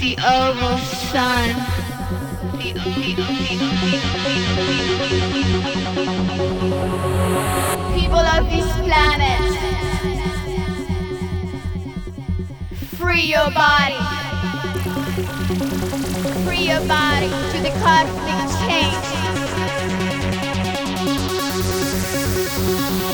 The oval sun. People of this planet, free your body. Free your body to the cosmic change.